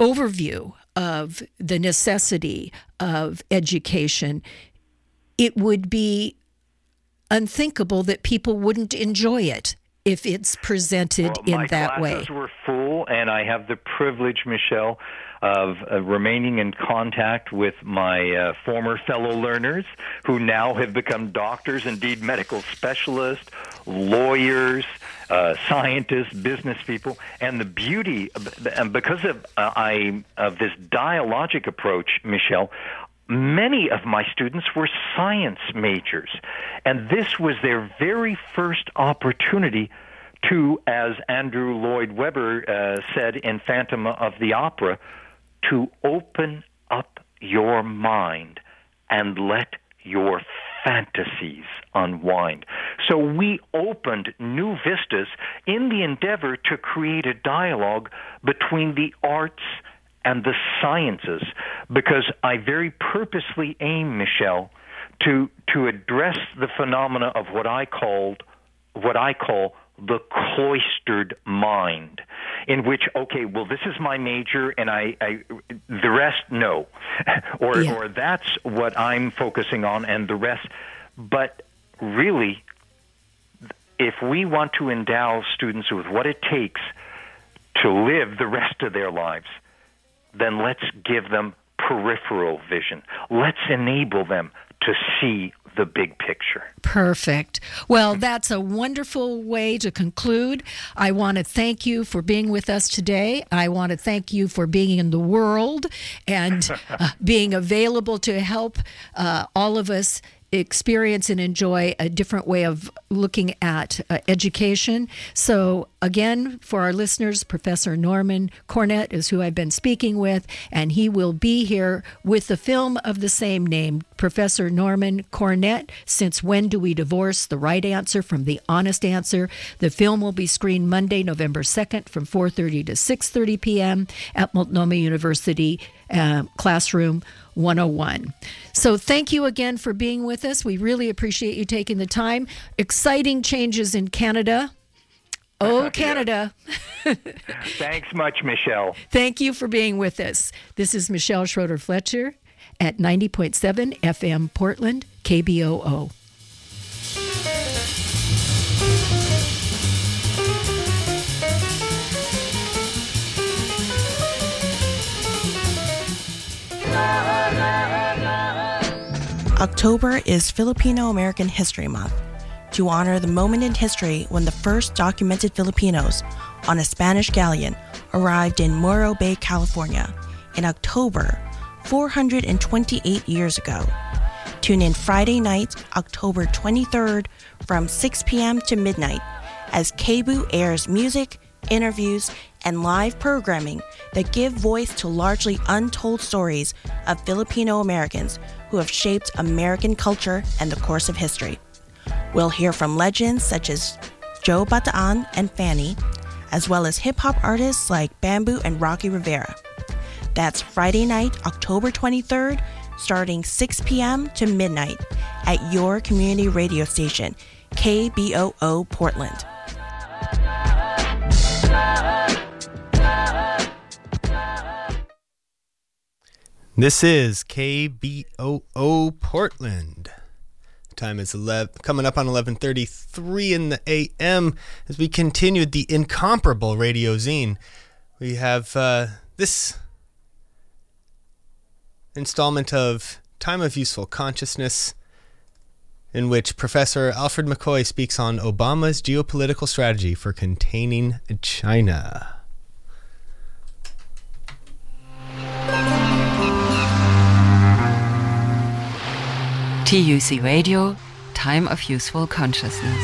overview of the necessity of education, it would be unthinkable that people wouldn't enjoy it if it's presented in that way. My classes were full, and I have the privilege, Michelle, of remaining in contact with my former fellow learners who now have become doctors, indeed medical specialists, lawyers, scientists, business people. And the beauty, because of this dialogic approach, Michelle, many of my students were science majors, and this was their very first opportunity to, as Andrew Lloyd Webber said in Phantom of the Opera, to open up your mind and let your fantasies unwind. So we opened new vistas in the endeavor to create a dialogue between the arts and the sciences, because I very purposely aim, Michelle, to address the phenomena of what I call the cloistered mind, in which, okay, well, this is my major, and I the rest, no, or that's what I'm focusing on, and the rest. But really, if we want to endow students with what it takes to live the rest of their lives, then let's give them peripheral vision. Let's enable them to see the big picture. Perfect. Well, that's a wonderful way to conclude. I want to thank you for being with us today. I want to thank you for being in the world and being available to help all of us experience and enjoy a different way of looking at education. So again, for our listeners, Professor Norman Cornett is who I've been speaking with, and he will be here with the film of the same name, Professor Norman Cornett, Since When Do We Divorce? The Right Answer from the Honest Answer. The film will be screened Monday, November 2nd from 4:30 to 6:30 p.m. at Multnomah University, Classroom 101. So thank you again for being with us. We really appreciate you taking the time. Exciting changes in Canada. Oh, Canada. Thanks much, Michelle. Thank you for being with us. This is Michelle Schroeder-Fletcher at 90.7 FM Portland, KBOO. October is Filipino-American History Month, to honor the moment in history when the first documented Filipinos on a Spanish galleon arrived in Morro Bay, California in October 428 years ago. Tune in Friday night, October 23rd from 6 p.m. to midnight as KBOO airs music, interviews, and live programming that give voice to largely untold stories of Filipino Americans who have shaped American culture and the course of history. We'll hear from legends such as Joe Bataan and Fanny, as well as hip-hop artists like Bamboo and Rocky Rivera. That's Friday night, October 23rd, starting 6 p.m. to midnight at your community radio station, KBOO Portland. This is KBOO Portland. Time is coming up on 11:33 in the a.m. as we continue the incomparable Radio Zine. We have this installment of Time of Useful Consciousness, in which Professor Alfred McCoy speaks on Obama's geopolitical strategy for containing China. TUC Radio, Time of Useful Consciousness.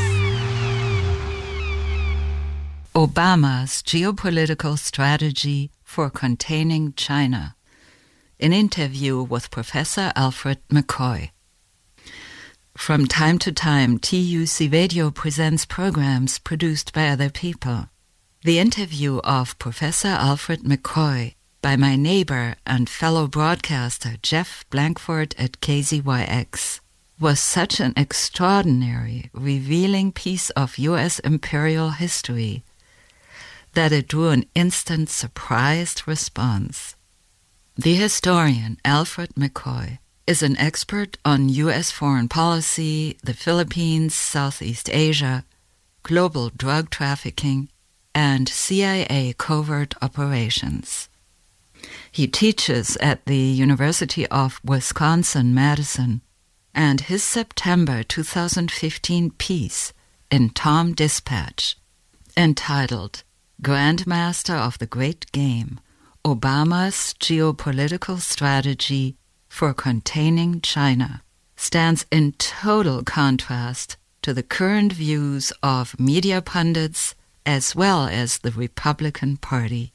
Obama's geopolitical strategy for containing China. An interview with Professor Alfred McCoy. From time to time, TUC Radio presents programs produced by other people. The interview of Professor Alfred McCoy by my neighbor and fellow broadcaster Jeff Blankford at KZYX was such an extraordinary, revealing piece of U.S. imperial history that it drew an instant surprised response. The historian Alfred McCoy is an expert on U.S. foreign policy, the Philippines, Southeast Asia, global drug trafficking, and CIA covert operations. He teaches at the University of Wisconsin-Madison, and his September 2015 piece in Tom Dispatch, entitled Grandmaster of the Great Game, Obama's Geopolitical Strategy for Containing China, stands in total contrast to the current views of media pundits as well as the Republican Party.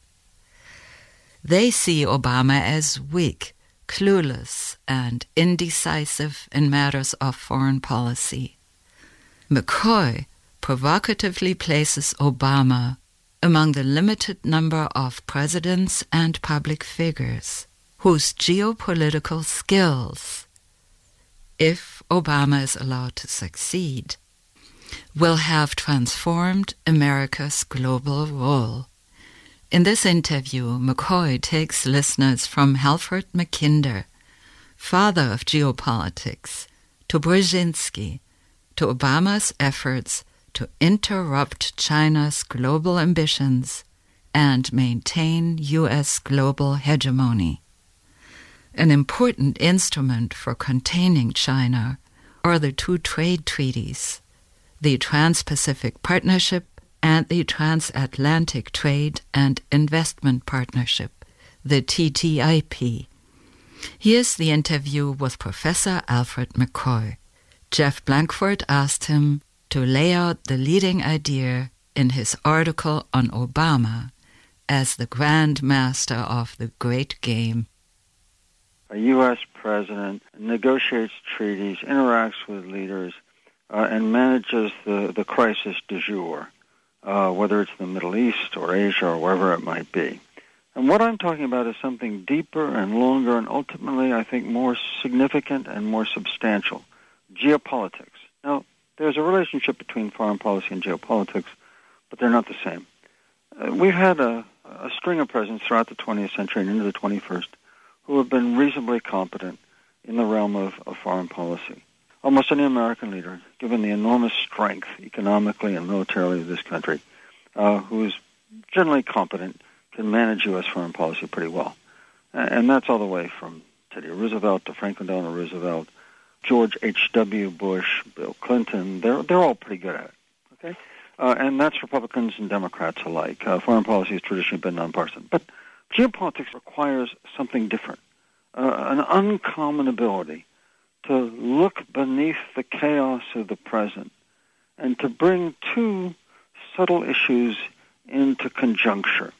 They see Obama as weak, clueless, and indecisive in matters of foreign policy. McCoy provocatively places Obama among the limited number of presidents and public figures whose geopolitical skills, if Obama is allowed to succeed, will have transformed America's global role. In this interview, McCoy takes listeners from Halford Mackinder, father of geopolitics, to Brzezinski, to Obama's efforts to interrupt China's global ambitions and maintain U.S. global hegemony. An important instrument for containing China are the two trade treaties, the Trans-Pacific Partnership and the Transatlantic Trade and Investment Partnership, the TTIP. Here's the interview with Professor Alfred McCoy. Jeff Blankford asked him to lay out the leading idea in his article on Obama as the Grand Master of the Great Game. A U.S. president negotiates treaties, interacts with leaders, and manages the crisis du jour, whether it's the Middle East or Asia or wherever it might be. And what I'm talking about is something deeper and longer and ultimately, I think, more significant and more substantial, geopolitics. Now, there's a relationship between foreign policy and geopolitics, but they're not the same. We've had a string of presidents throughout the 20th century and into the 21st who have been reasonably competent in the realm of foreign policy. Almost any American leader, given the enormous strength economically and militarily of this country, who is generally competent, can manage U.S. foreign policy pretty well. And that's all the way from Teddy Roosevelt to Franklin Delano Roosevelt, George H.W. Bush, Bill Clinton. They're all pretty good at it. Okay, and that's Republicans and Democrats alike. Foreign policy has traditionally been nonpartisan. But geopolitics requires something different, an uncommon ability to look beneath the chaos of the present and to bring two subtle issues into conjuncture,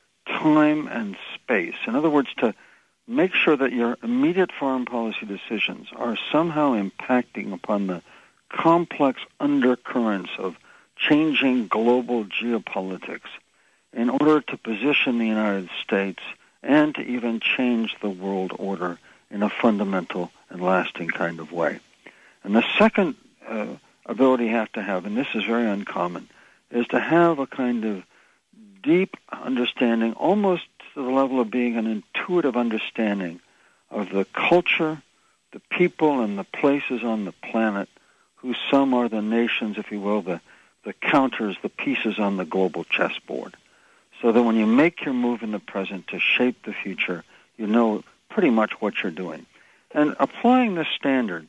time and space. In other words, to make sure that your immediate foreign policy decisions are somehow impacting upon the complex undercurrents of changing global geopolitics in order to position the United States and to even change the world order in a fundamental and lasting kind of way. And the second ability you have to have, and this is very uncommon, is to have a kind of deep understanding, almost to the level of being an intuitive understanding of the culture, the people, and the places on the planet, whose some are the nations, if you will, the counters, the pieces on the global chessboard. So that when you make your move in the present to shape the future, you know pretty much what you're doing. And applying this standard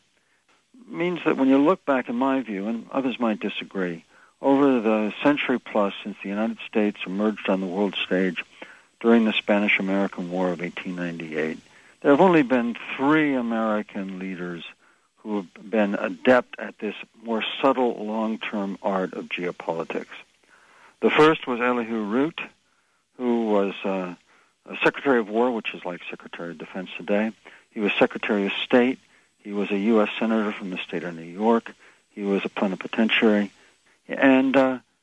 means that when you look back, in my view, and others might disagree, over the century plus since the United States emerged on the world stage during the Spanish-American War of 1898, there have only been 3 American leaders who have been adept at this more subtle, long-term art of geopolitics. The first was Elihu Root, who was a Secretary of War, which is like Secretary of Defense today. He was Secretary of State. He was a U.S. Senator from the state of New York. He was a plenipotentiary. And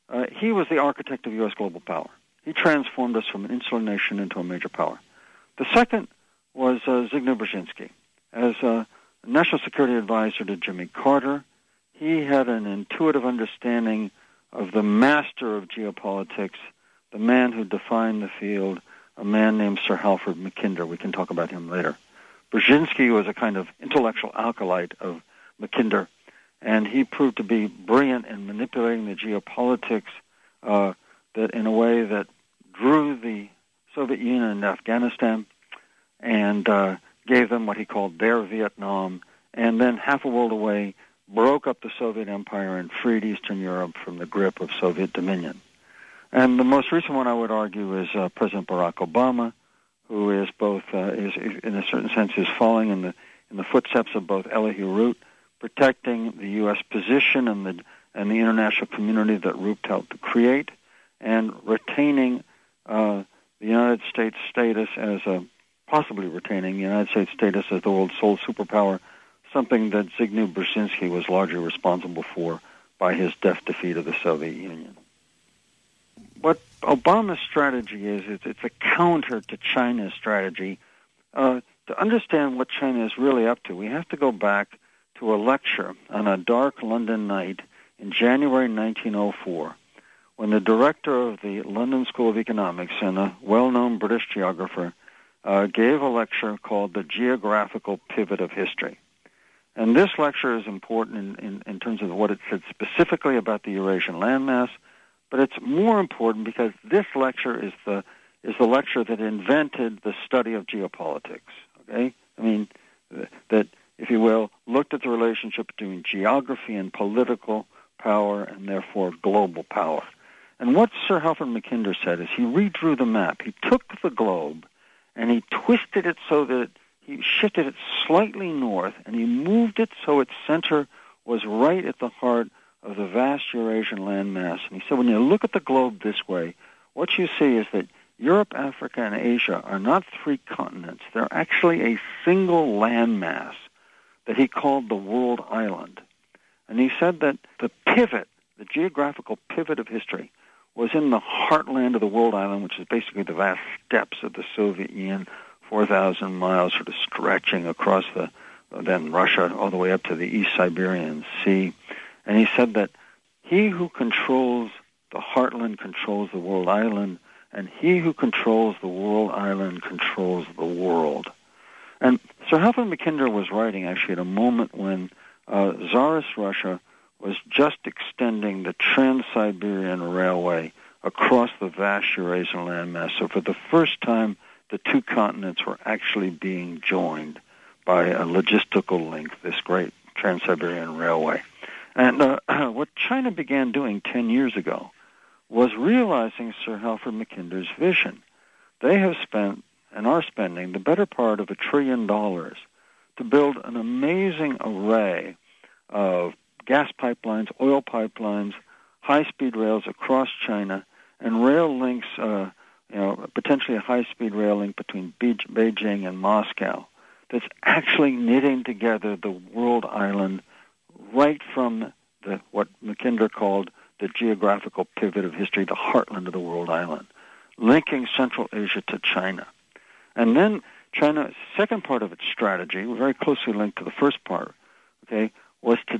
he was the architect of U.S. global power. He transformed us from an insular nation into a major power. The second was Zbigniew Brzezinski. As a national security advisor to Jimmy Carter, he had an intuitive understanding of the master of geopolitics, the man who defined the field, a man named Sir Halford Mackinder. We can talk about him later. Brzezinski was a kind of intellectual acolyte of Mackinder, and he proved to be brilliant in manipulating the geopolitics that in a way that drew the Soviet Union and Afghanistan and gave them what he called their Vietnam, and then half a world away broke up the Soviet Empire and freed Eastern Europe from the grip of Soviet dominion. And the most recent one, I would argue, is President Barack Obama, who is both, is in a certain sense, is following in the footsteps of both Elihu Root, protecting the U.S. position and the international community that Root helped to create, and retaining the United States status as possibly retaining the United States status as the world's sole superpower, something that Zbigniew Brzezinski was largely responsible for by his deft defeat of the Soviet Union. What Obama's strategy is it's a counter to China's strategy. To understand what China is really up to, we have to go back to a lecture on a dark London night in January 1904, when the director of the London School of Economics and a well-known British geographer gave a lecture called The Geographical Pivot of History. And this lecture is important in terms of what it said specifically about the Eurasian landmass, but it's more important because this lecture is the lecture that invented the study of geopolitics. Okay, I mean that, if you will, looked at the relationship between geography and political power, and therefore global power. And what Sir Halford Mackinder said is he redrew the map. He took the globe and he twisted it so that he shifted it slightly north, and he moved it so its center was right at the heart of the vast Eurasian landmass. And he said, when you look at the globe this way, what you see is that Europe, Africa, and Asia are not three continents. They're actually a single landmass that he called the world island. And he said that the pivot, the geographical pivot of history, was in the heartland of the world island, which is basically the vast steppes of the Soviet Union, 4,000 miles sort of stretching across then Russia all the way up to the East Siberian Sea. And he said that he who controls the heartland controls the world island, and he who controls the world island controls the world. And Sir Halford Mackinder was writing actually at a moment when Tsarist Russia was just extending the Trans-Siberian Railway across the vast Eurasian landmass. So for the first time, the two continents were actually being joined by a logistical link, this great Trans-Siberian Railway. And what China began doing 10 years ago was realizing Sir Halford Mackinder's vision. They have spent and are spending the better part of $1 trillion to build an amazing array of gas pipelines, oil pipelines, high-speed rails across China, and rail links, potentially a high-speed rail link between Beijing and Moscow that's actually knitting together the world island right from what Mackinder called the geographical pivot of history, the heartland of the world island, linking Central Asia to China. And then China's second part of its strategy, very closely linked to the first part, okay, was to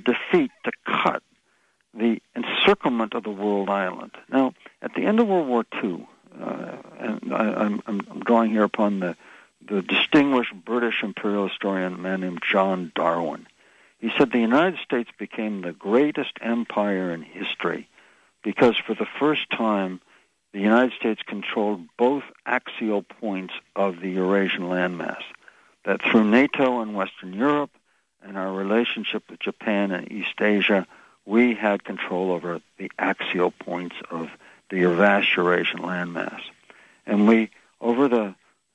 cut the encirclement of the world island. Now, at the end of World War II, and I'm drawing here upon the distinguished British imperial historian, a man named John Darwin. He said the United States became the greatest empire in history because for the first time, the United States controlled both axial points of the Eurasian landmass, that through NATO and Western Europe and our relationship with Japan and East Asia, we had control over the axial points of the vast Eurasian landmass. And we, over the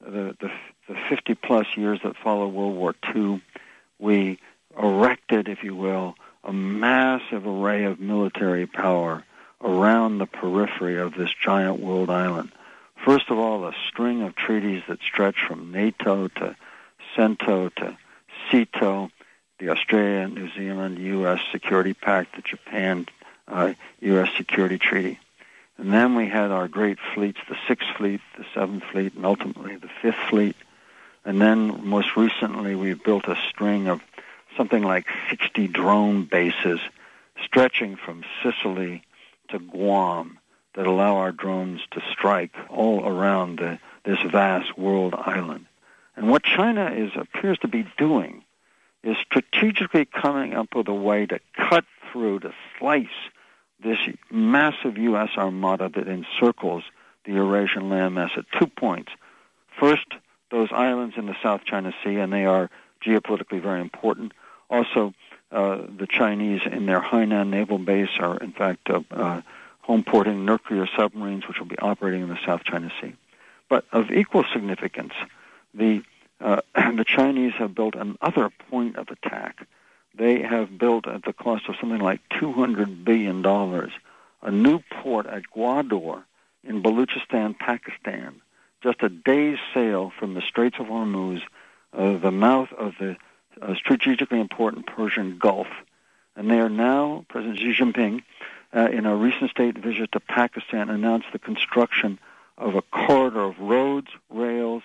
50-plus years that followed World War II, we erected, if you will, a massive array of military power around the periphery of this giant world island. First of all, a string of treaties that stretch from NATO to CENTO to CETO, the Australia, New Zealand, U.S. Security Pact, the Japan, U.S. Security Treaty. And then we had our great fleets, the Sixth Fleet, the Seventh Fleet, and ultimately the Fifth Fleet. And then most recently we built a string of something like 60 drone bases stretching from Sicily to Guam that allow our drones to strike all around this vast world island. And what China appears to be doing is strategically coming up with a way to cut through, to slice this massive U.S. armada that encircles the Eurasian landmass at 2 points. First, those islands in the South China Sea, and they are geopolitically very important. Also, the Chinese in their Hainan naval base are, in fact, home porting nuclear submarines, which will be operating in the South China Sea. But of equal significance, the Chinese have built another point of attack. They have built, at the cost of something like $200 billion, a new port at Gwadar in Balochistan, Pakistan, just a day's sail from the Straits of Hormuz, the mouth of the strategically important Persian Gulf. And they are now, President Xi Jinping, in a recent state visit to Pakistan, announced the construction of a corridor of roads, rails,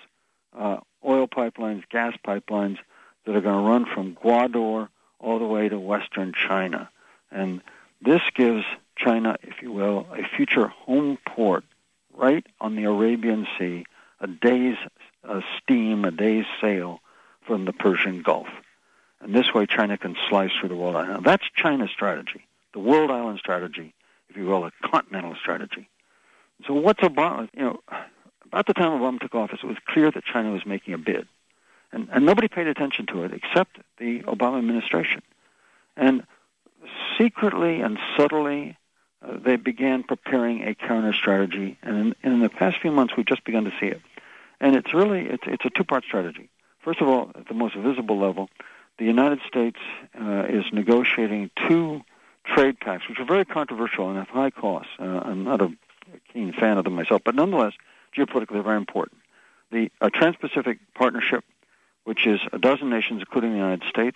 oil pipelines, gas pipelines that are going to run from Gwadar all the way to western China. And this gives China, if you will, a future home port right on the Arabian Sea, a day's steam, a day's sail from the Persian Gulf. And this way China can slice through the world island. Now, that's China's strategy, the world island strategy, if you will, a continental strategy. So what's Obama, about the time Obama took office, it was clear that China was making a bid. And nobody paid attention to it except the Obama administration. And secretly and subtly, they began preparing a counter strategy. And in the past few months, we've just begun to see it. And it's a two-part strategy. First of all, at the most visible level, the United States is negotiating 2 trade pacts, which are very controversial and have high costs. I'm not a keen fan of them myself, but nonetheless, geopolitically very important. The Trans-Pacific Partnership, which is a dozen nations, including the United States,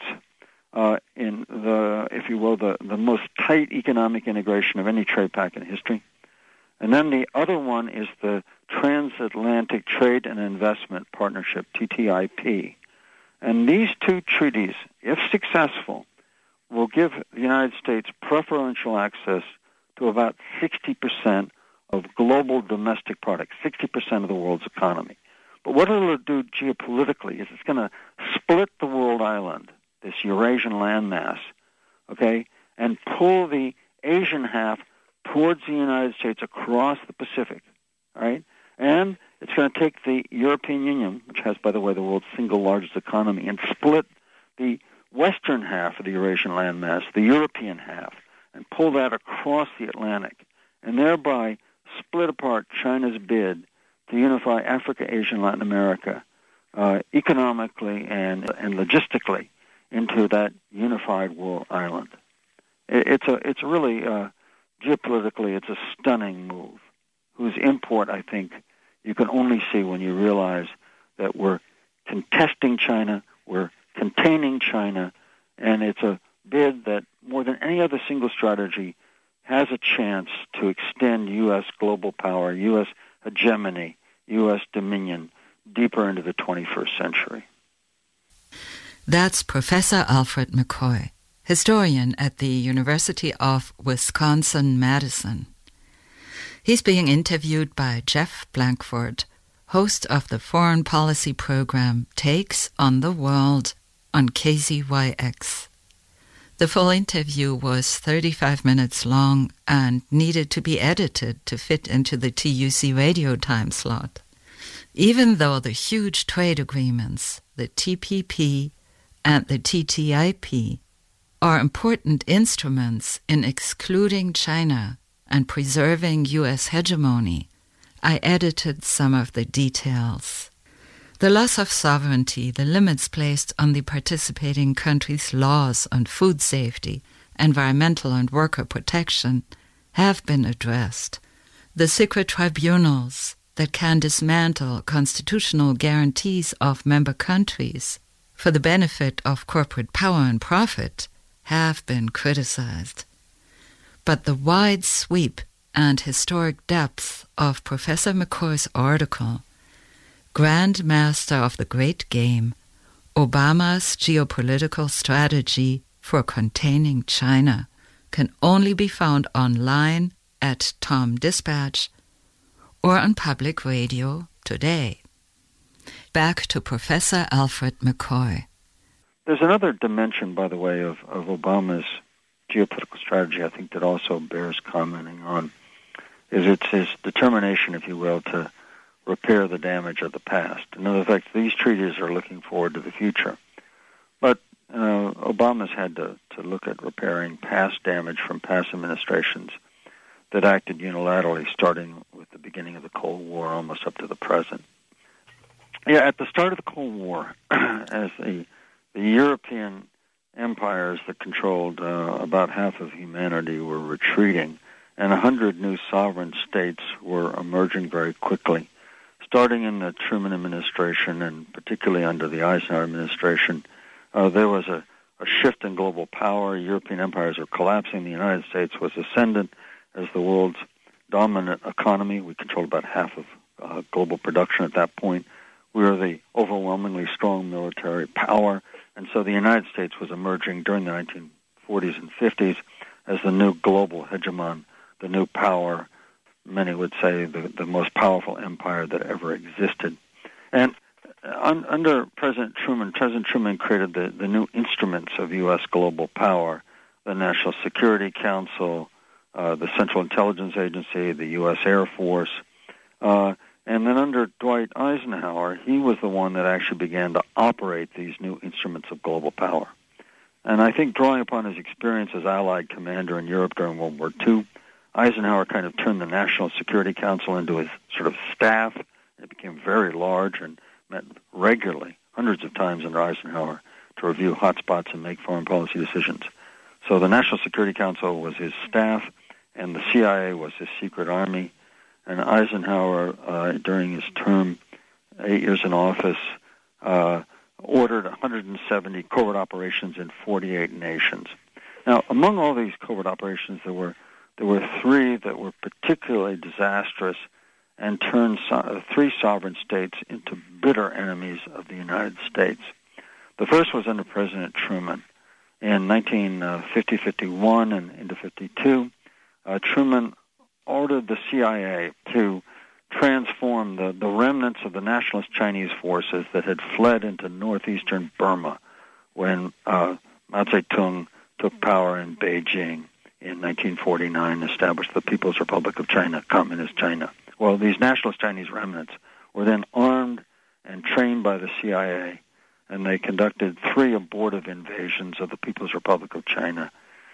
in the, if you will, the most tight economic integration of any trade pact in history. And then the other one is the Transatlantic Trade and Investment Partnership, TTIP. And these 2 treaties, if successful, will give the United States preferential access to about 60% of global domestic product, 60% of the world's economy. But what it'll do geopolitically is it's going to split the world island, this Eurasian landmass, okay, and pull the Asian half towards the United States across the Pacific, all right? And it's going to take the European Union, which has, by the way, the world's single largest economy, and split the western half of the Eurasian landmass, the European half, and pull that across the Atlantic, and thereby split apart China's bid to unify Africa, Asia, and Latin America economically and logistically into that unified world island. It's really geopolitically, it's a stunning move, whose import, I think, you can only see when you realize that we're contesting China, we're containing China, and it's a bid that, more than any other single strategy, has a chance to extend U.S. global power, U.S. hegemony, U.S. dominion deeper into the 21st century. That's Professor Alfred McCoy, historian at the University of Wisconsin-Madison. He's being interviewed by Jeff Blankford, host of the foreign policy program Takes on the World on KZYX. The full interview was 35 minutes long and needed to be edited to fit into the TUC radio time slot. Even though the huge trade agreements, the TPP and the TTIP, are important instruments in excluding China and preserving U.S. hegemony, I edited some of the details. The loss of sovereignty, the limits placed on the participating countries' laws on food safety, environmental and worker protection have been addressed. The secret tribunals that can dismantle constitutional guarantees of member countries for the benefit of corporate power and profit have been criticized. But the wide sweep and historic depth of Professor McCoy's article, Grand Master of the Great Game, Obama's Geopolitical Strategy for Containing China, can only be found online at Tom Dispatch or on public radio today. Back to Professor Alfred McCoy. There's another dimension, by the way, of Obama's geopolitical strategy I think that also bears commenting on, is it's his determination, if you will, to repair the damage of the past. In other words, these treaties are looking forward to the future. But Obama's had to look at repairing past damage from past administrations that acted unilaterally, starting with the beginning of the Cold War almost up to the present. Yeah, at the start of the Cold War, as the European empires that controlled about half of humanity were retreating, and 100 new sovereign states were emerging very quickly. Starting in the Truman administration and particularly under the Eisenhower administration, there was a shift in global power. European empires were collapsing. The United States was ascendant as the world's dominant economy. We controlled about half of global production at that point. We were the overwhelmingly strong military power, and so the United States was emerging during the 1940s and 50s as the new global hegemon, the new power, many would say the most powerful empire that ever existed. And under President Truman created the new instruments of U.S. global power, the National Security Council, the Central Intelligence Agency, the U.S. Air Force. And then under Dwight Eisenhower, he was the one that actually began to operate these new instruments of global power. And I think drawing upon his experience as Allied commander in Europe during World War II, Eisenhower kind of turned the National Security Council into his sort of staff. It became very large and met regularly, hundreds of times under Eisenhower, to review hotspots and make foreign policy decisions. So the National Security Council was his staff, and the CIA was his secret army. And Eisenhower, during his term, 8 years in office, ordered 170 covert operations in 48 nations. Now, among all these covert operations, there were three that were particularly disastrous and turned three sovereign states into bitter enemies of the United States. The first was under President Truman. In 1950-51 and into 52, Truman ordered the CIA to transform the remnants of the nationalist Chinese forces that had fled into northeastern Burma when Mao Zedong took power in Beijing in 1949, established the People's Republic of China, Communist China. Well, these nationalist Chinese remnants were then armed and trained by the CIA, and they conducted 3 abortive invasions of the People's Republic of China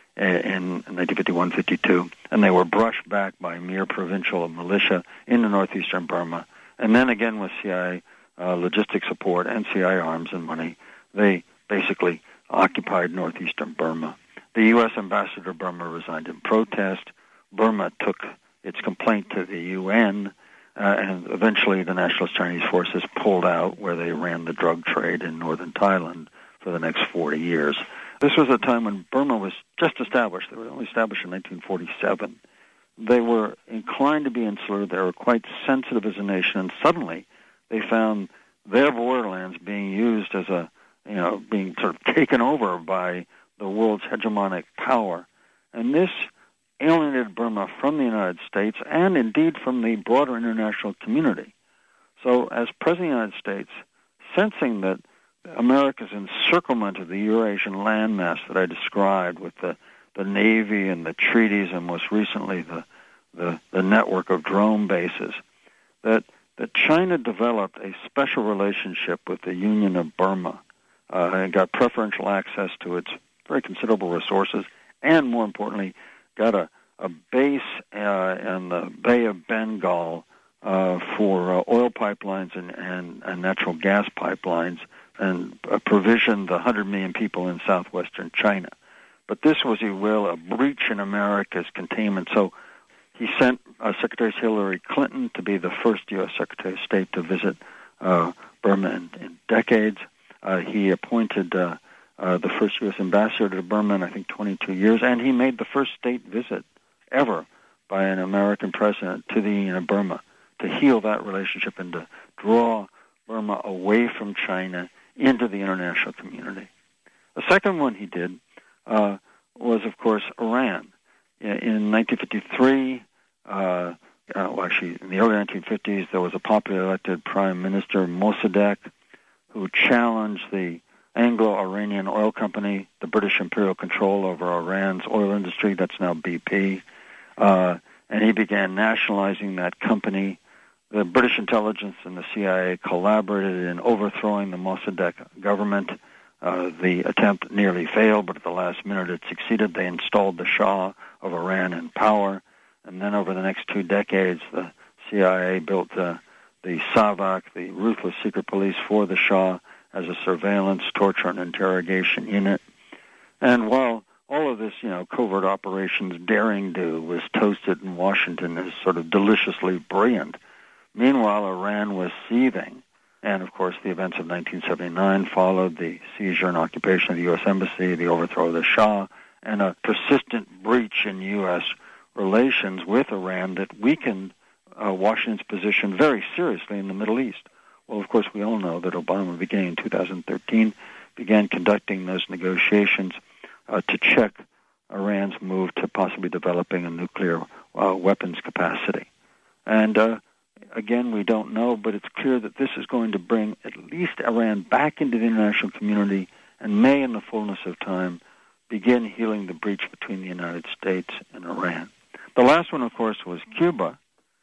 in 1951-52, and they were brushed back by mere provincial militia into northeastern Burma. And then again with CIA logistic support and CIA arms and money, they basically occupied northeastern Burma. The U.S. ambassador to Burma resigned in protest. Burma took its complaint to the UN, and eventually the nationalist Chinese forces pulled out, where they ran the drug trade in northern Thailand for the next 40 years. This was a time when Burma was just established. They were only established in 1947. They were inclined to be insular. They were quite sensitive as a nation, and suddenly they found their borderlands being used as being sort of taken over by the world's hegemonic power. And this alienated Burma from the United States and indeed from the broader international community. So as President of the United States, sensing that America's encirclement of the Eurasian landmass that I described with the Navy and the treaties and most recently the network of drone bases, that China developed a special relationship with the Union of Burma and got preferential access to its very considerable resources, and more importantly, got a base in the Bay of Bengal for oil pipelines and natural gas pipelines, and provisioned the 100 million people in southwestern China. But this was, you will, a breach in America's containment. So he sent Secretary Hillary Clinton to be the first U.S. Secretary of State to visit Burma in decades. He appointed the first U.S. ambassador to Burma in, I think, 22 years, and he made the first state visit ever by an American president to the Union of Burma to heal that relationship and to draw Burma away from China into the international community. The second one he did was, of course, Iran. In 1953, Actually, in the early 1950s, there was a popularly elected Prime Minister, Mossadegh, who challenged the Anglo-Iranian Oil Company, the British imperial control over Iran's oil industry, that's now BP, and he began nationalizing that company. The British intelligence and the CIA collaborated in overthrowing the Mossadegh government. The attempt nearly failed, but at the last minute it succeeded. They installed the Shah of Iran in power, and then over the next 2 decades, the CIA built the SAVAK, the Ruthless Secret Police for the Shah, as a surveillance, torture, and interrogation unit. And while all of this, covert operations daring do was toasted in Washington as sort of deliciously brilliant, meanwhile Iran was seething. And, of course, the events of 1979 followed the seizure and occupation of the U.S. Embassy, the overthrow of the Shah, and a persistent breach in U.S. relations with Iran that weakened Washington's position very seriously in the Middle East. Well, of course, we all know that Obama, beginning in 2013, began conducting those negotiations to check Iran's move to possibly developing a nuclear weapons capacity. And again, we don't know, but it's clear that this is going to bring at least Iran back into the international community and may, in the fullness of time, begin healing the breach between the United States and Iran. The last one, of course, was Cuba.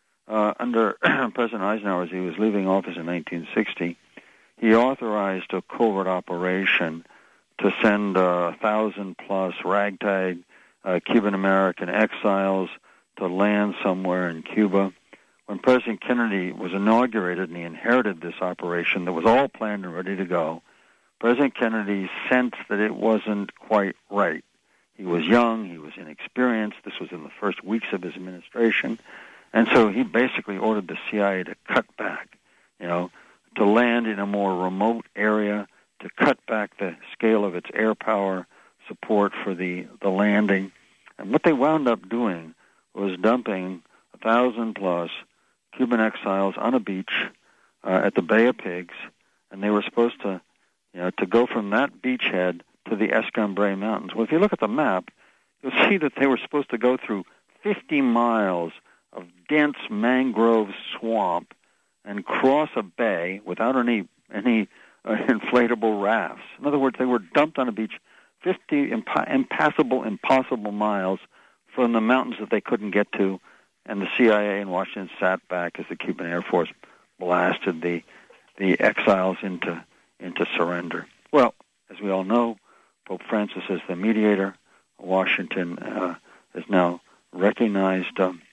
Under President Eisenhower, as he was leaving office in 1960, he authorized a covert operation to send 1,000-plus ragtag Cuban-American exiles to land somewhere in Cuba. When President Kennedy was inaugurated and he inherited this operation that was all planned and ready to go, President Kennedy sensed that it wasn't quite right. He was young, he was inexperienced, this was in the first weeks of his administration, and so he basically ordered the CIA to cut back, to land in a more remote area, to cut back the scale of its air power support for the landing. And what they wound up doing was dumping 1,000-plus Cuban exiles on a beach at the Bay of Pigs, and they were supposed to go from that beachhead to the Escambray Mountains. Well, if you look at the map, you'll see that they were supposed to go through 50 miles of dense mangrove swamp and cross a bay without any inflatable rafts. In other words, they were dumped on a beach 50 impossible miles from the mountains that they couldn't get to, and the CIA in Washington sat back as the Cuban Air Force blasted the exiles into surrender. Well, as we all know, Pope Francis is the mediator. Washington has now recognized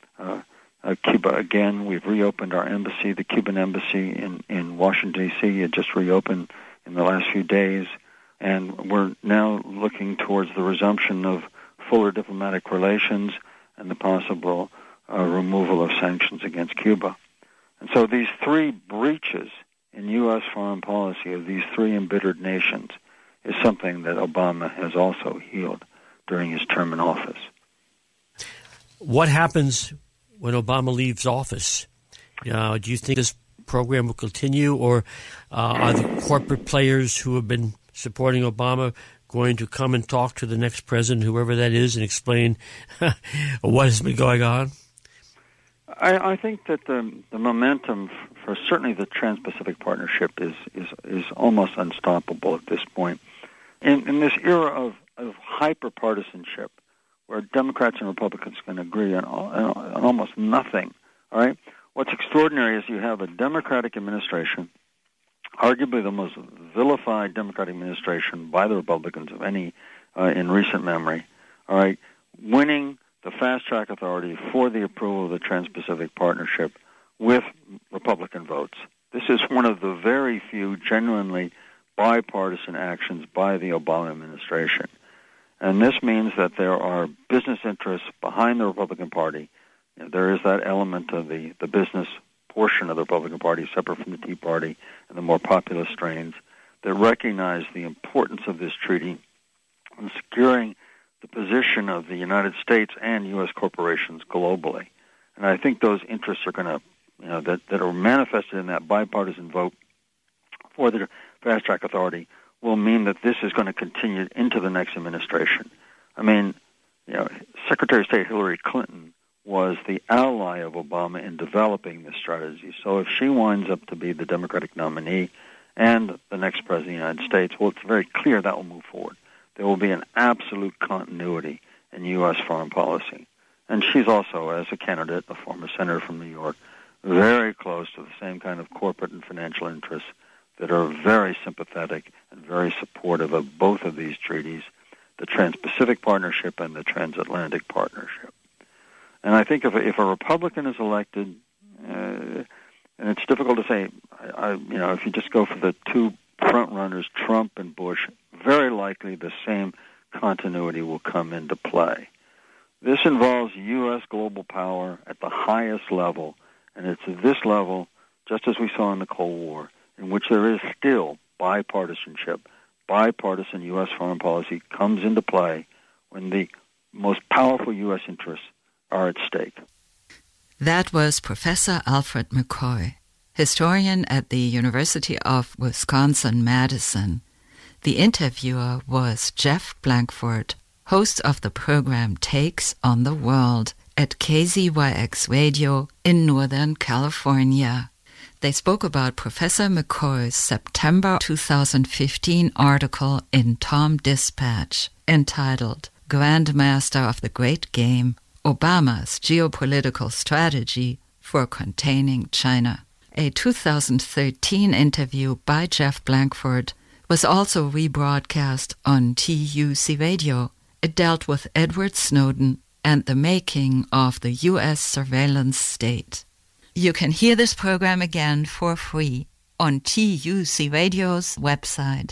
Cuba again. We've reopened our embassy. The Cuban embassy in Washington, D.C. had just reopened in the last few days, and we're now looking towards the resumption of fuller diplomatic relations and the possible removal of sanctions against Cuba. And so these three breaches in U.S. foreign policy of these three embittered nations is something that Obama has also healed during his term in office. What happens when Obama leaves office? Do you think this program will continue, or are the corporate players who have been supporting Obama going to come and talk to the next president, whoever that is, and explain what has been going on? I think that the momentum for certainly the Trans-Pacific Partnership is almost unstoppable at this point. In this era of hyper-partisanship, where Democrats and Republicans can agree on almost nothing, all right? What's extraordinary is you have a Democratic administration, arguably the most vilified Democratic administration by the Republicans of any in recent memory, all right, winning the fast-track authority for the approval of the Trans-Pacific Partnership with Republican votes. This is one of the very few genuinely bipartisan actions by the Obama administration. And this means that there are business interests behind the Republican Party. There is that element of the business portion of the Republican Party, separate from the Tea Party and the more populist strains, that recognize the importance of this treaty in securing the position of the United States and U.S. corporations globally. And I think those interests are going to, that are manifested in that bipartisan vote for the fast-track authority will mean that this is going to continue into the next administration. I mean, Secretary of State Hillary Clinton was the ally of Obama in developing this strategy. So if she winds up to be the Democratic nominee and the next president of the United States, well, it's very clear that will move forward. There will be an absolute continuity in U.S. foreign policy. And she's also, as a candidate, a former senator from New York, very close to the same kind of corporate and financial interests that are very sympathetic and very supportive of both of these treaties, the Trans-Pacific Partnership and the Transatlantic Partnership. And I think if a Republican is elected, and it's difficult to say, if you just go for the two front runners, Trump and Bush, very likely the same continuity will come into play. This involves U.S. global power at the highest level, and it's at this level, just as we saw in the Cold War, in which there is still bipartisanship. Bipartisan U.S. foreign policy comes into play when the most powerful U.S. interests are at stake. That was Professor Alfred McCoy, historian at the University of Wisconsin-Madison. The interviewer was Jeff Blankford, host of the program Takes on the World at KZYX Radio in Northern California. They spoke about Professor McCoy's September 2015 article in Tom Dispatch entitled Grandmaster of the Great Game, Obama's Geopolitical Strategy for Containing China. A 2013 interview by Jeff Blankford was also rebroadcast on TUC Radio. It dealt with Edward Snowden and the making of the U.S. surveillance state. You can hear this program again for free on TUC Radio's website,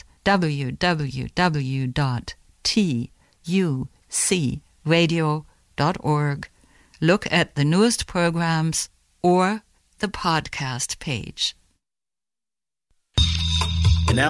www.tucradio.org. Look at the newest programs or the podcast page.